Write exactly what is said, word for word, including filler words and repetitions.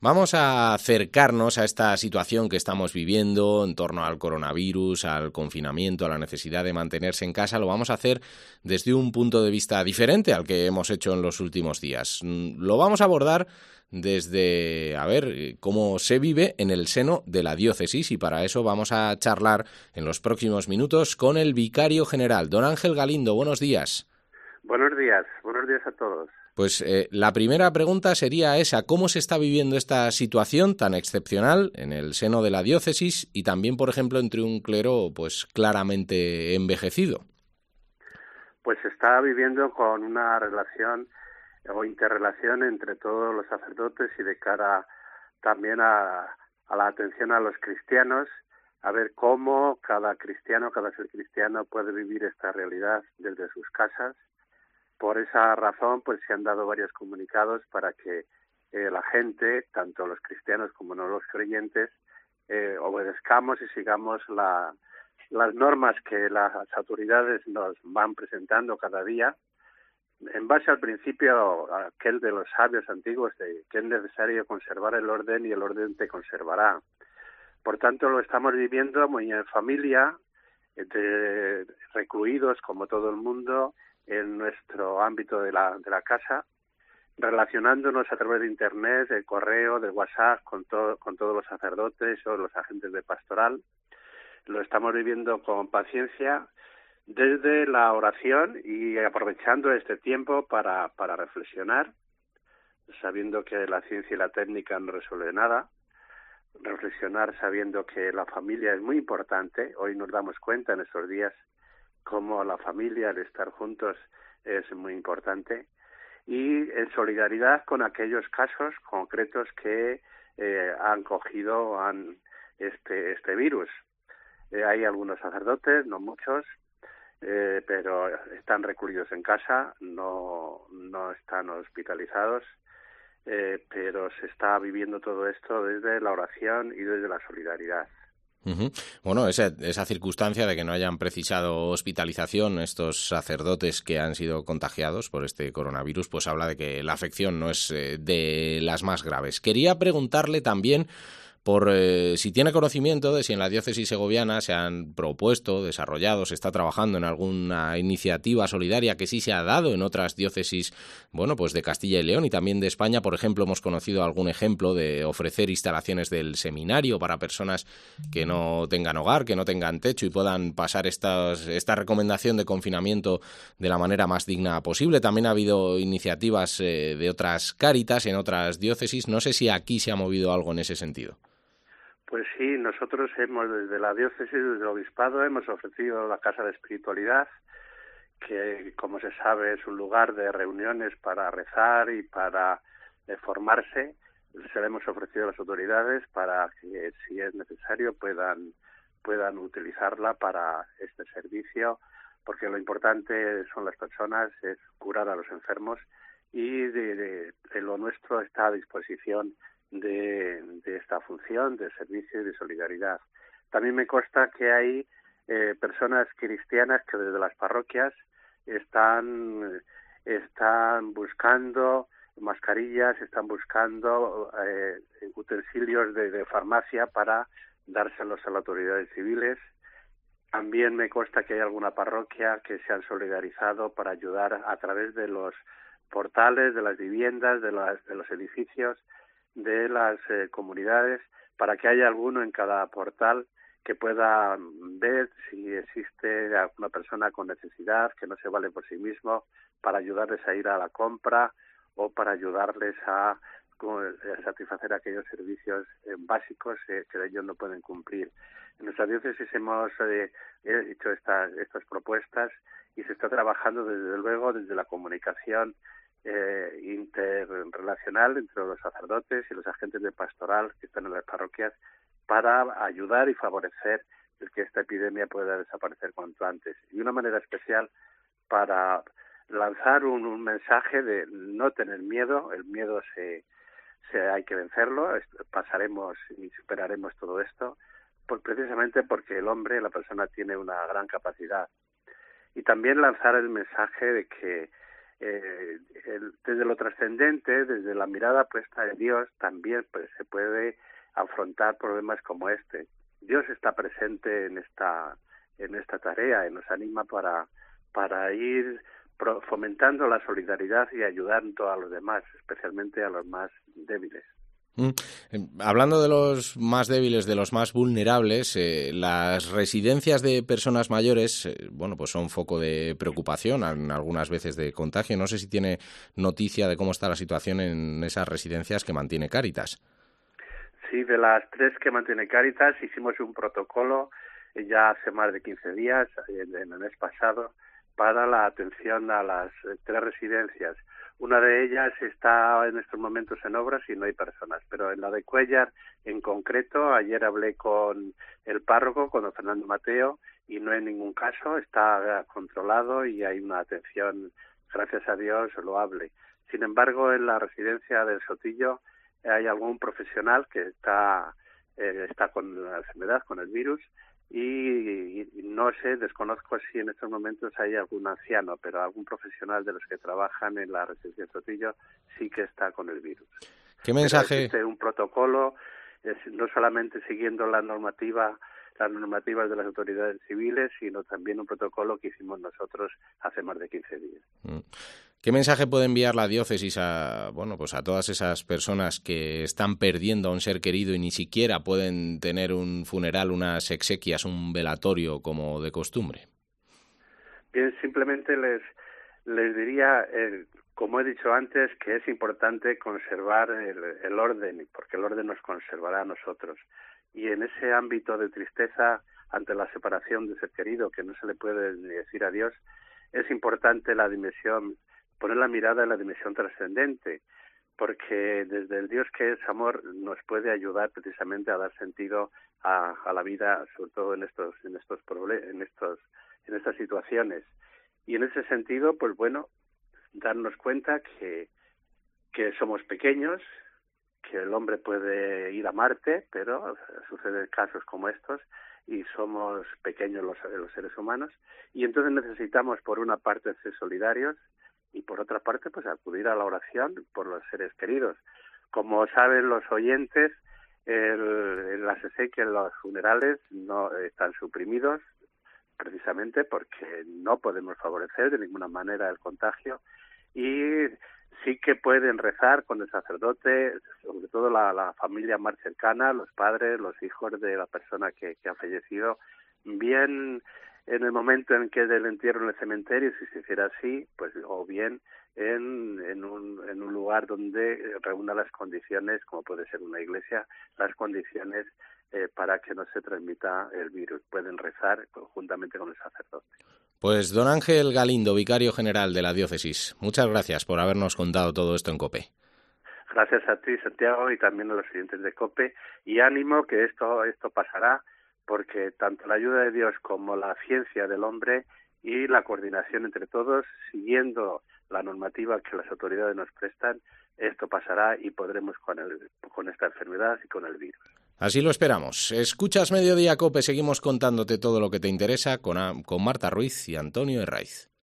Vamos a acercarnos a esta situación que estamos viviendo en torno al coronavirus, al confinamiento, a la necesidad de mantenerse en casa. Lo vamos a hacer desde un punto de vista diferente al que hemos hecho en los últimos días. Lo vamos a abordar desde, a ver, cómo se vive en el seno de la diócesis, y para eso vamos a charlar en los próximos minutos con el vicario general, don Ángel Galindo. Buenos días. Buenos días, buenos días a todos. Pues eh, la primera pregunta sería esa: ¿cómo se está viviendo esta situación tan excepcional en el seno de la diócesis y también, por ejemplo, entre un clero pues claramente envejecido? Pues se está viviendo con una relación o interrelación entre todos los sacerdotes y de cara también a, a la atención a los cristianos, a ver cómo cada cristiano, cada ser cristiano puede vivir esta realidad desde sus casas. Por esa razón, pues se han dado varios comunicados para que eh, la gente, tanto los cristianos como no los creyentes, eh, obedezcamos y sigamos la, las normas que las autoridades nos van presentando cada día, en base al principio aquel de los sabios antiguos de que es necesario conservar el orden y el orden te conservará. Por tanto, lo estamos viviendo muy en familia, de, recluidos como todo el mundo, en nuestro ámbito de la, de la casa, relacionándonos a través de internet, de correo, de WhatsApp, con, to, con todos los sacerdotes o los agentes de pastoral. Lo estamos viviendo con paciencia desde la oración y aprovechando este tiempo para, para reflexionar, sabiendo que la ciencia y la técnica no resuelven nada, reflexionar sabiendo que la familia es muy importante. Hoy nos damos cuenta en estos días cómo la familia, el estar juntos, es muy importante, y en solidaridad con aquellos casos concretos que eh, han cogido han este este virus. Eh, hay algunos sacerdotes, no muchos, eh, pero están recluidos en casa, no no están hospitalizados, eh, pero se está viviendo todo esto desde la oración y desde la solidaridad. Uh-huh. Bueno, esa, esa circunstancia de que no hayan precisado hospitalización estos sacerdotes que han sido contagiados por este coronavirus, pues habla de que la afección no es eh, de las más graves. Quería preguntarle también por eh, si tiene conocimiento de si en la diócesis segoviana se han propuesto, desarrollado, se está trabajando en alguna iniciativa solidaria que sí se ha dado en otras diócesis, bueno, pues de Castilla y León y también de España. Por ejemplo, hemos conocido algún ejemplo de ofrecer instalaciones del seminario para personas que no tengan hogar, que no tengan techo y puedan pasar estas, esta recomendación de confinamiento de la manera más digna posible. También ha habido iniciativas eh, de otras Cáritas en otras diócesis. No sé si aquí se ha movido algo en ese sentido. Pues sí, nosotros hemos, desde la diócesis, desde el obispado, hemos ofrecido la Casa de Espiritualidad, que, como se sabe, es un lugar de reuniones para rezar y para eh, formarse. Se le hemos ofrecido a las autoridades para que, si es necesario, puedan, puedan utilizarla para este servicio, porque lo importante son las personas, es curar a los enfermos, y de, de, de lo nuestro está a disposición De, de esta función de servicio y de solidaridad. También me consta que hay eh, personas cristianas que desde las parroquias están están buscando mascarillas, están buscando eh, utensilios de, de farmacia para dárselos a las autoridades civiles. También me consta que hay alguna parroquia que se han solidarizado para ayudar a través de los portales, de las viviendas, de, las, de los edificios, de las eh, comunidades, para que haya alguno en cada portal que pueda ver si existe alguna persona con necesidad, que no se vale por sí mismo, para ayudarles a ir a la compra o para ayudarles a, a satisfacer aquellos servicios eh, básicos eh, que ellos no pueden cumplir. En nuestra diócesis hemos eh, hecho estas, estas propuestas y se está trabajando desde luego desde la comunicación Eh, interrelacional entre los sacerdotes y los agentes de pastoral que están en las parroquias para ayudar y favorecer el que esta epidemia pueda desaparecer cuanto antes. Y una manera especial para lanzar un, un mensaje de no tener miedo. El miedo se, se hay que vencerlo, pasaremos y superaremos todo esto, por, precisamente porque el hombre, la persona, tiene una gran capacidad. Y también lanzar el mensaje de que eh, el, desde lo trascendente, desde la mirada puesta en Dios, también pues se puede afrontar problemas como este. Dios está presente en esta en esta tarea y nos anima para para ir fomentando la solidaridad y ayudando a los demás, especialmente a los más débiles. Mm. Hablando de los más débiles, de los más vulnerables, eh, las residencias de personas mayores, eh, bueno, pues son foco de preocupación, algunas veces de contagio. No sé si tiene noticia de cómo está la situación en esas residencias que mantiene Cáritas. Sí, de las tres que mantiene Cáritas hicimos un protocolo eh, ya hace más de quince días, en, en el mes pasado, para la atención a las eh, tres residencias. Una de ellas está en estos momentos en obras y no hay personas, pero en la de Cuéllar, en concreto, ayer hablé con el párroco, con don Fernando Mateo, y no hay ningún caso, está controlado y hay una atención, gracias a Dios, loable. Sin embargo, en la residencia del Sotillo hay algún profesional que está, eh, está con la enfermedad, con el virus, y, y no sé, desconozco si en estos momentos hay algún anciano, pero algún profesional de los que trabajan en la residencia de Sotillo sí que está con el virus. ¿Qué mensaje? Pero existe un protocolo, es, no solamente siguiendo la normativa, las normativas de las autoridades civiles, sino también un protocolo que hicimos nosotros hace más de quince días. ¿Qué mensaje puede enviar la diócesis a, bueno, pues a todas esas personas que están perdiendo a un ser querido y ni siquiera pueden tener un funeral, unas exequias, un velatorio como de costumbre? Bien, simplemente les, les diría, eh, como he dicho antes, que es importante conservar el, el orden, porque el orden nos conservará a nosotros. Y en ese ámbito de tristeza ante la separación de ser querido, que no se le puede ni decir adiós, es importante la dimensión, poner la mirada en la dimensión trascendente, porque desde el Dios que es amor nos puede ayudar precisamente a dar sentido a, a la vida, sobre todo en estos, en estos problemas, en estos, en estas situaciones. Y en ese sentido, pues bueno, darnos cuenta que, que somos pequeños, que el hombre puede ir a Marte, pero suceden casos como estos y somos pequeños los, los seres humanos, y entonces necesitamos por una parte ser solidarios y por otra parte pues acudir a la oración por los seres queridos. Como saben los oyentes, el, las exequias, los funerales no están suprimidos precisamente porque no podemos favorecer de ninguna manera el contagio, y sí que pueden rezar con el sacerdote, sobre todo la, la familia más cercana, los padres, los hijos de la persona que, que ha fallecido, bien en el momento en que del entierro en el cementerio, si se hiciera así, pues o bien en, en, un, en un lugar donde reúna las condiciones, como puede ser una iglesia, las condiciones eh, para que no se transmita el virus. Pueden rezar conjuntamente con el sacerdote. Pues don Ángel Galindo, vicario general de la diócesis, muchas gracias por habernos contado todo esto en COPE. Gracias a ti, Santiago, y también a los oyentes de COPE, y ánimo que esto esto pasará, porque tanto la ayuda de Dios como la ciencia del hombre y la coordinación entre todos, siguiendo la normativa que las autoridades nos prestan, esto pasará y podremos con, el, con esta enfermedad y con el virus. Así lo esperamos. Escuchas Mediodía COPE, seguimos contándote todo lo que te interesa con, con Marta Ruiz y Antonio Herraiz.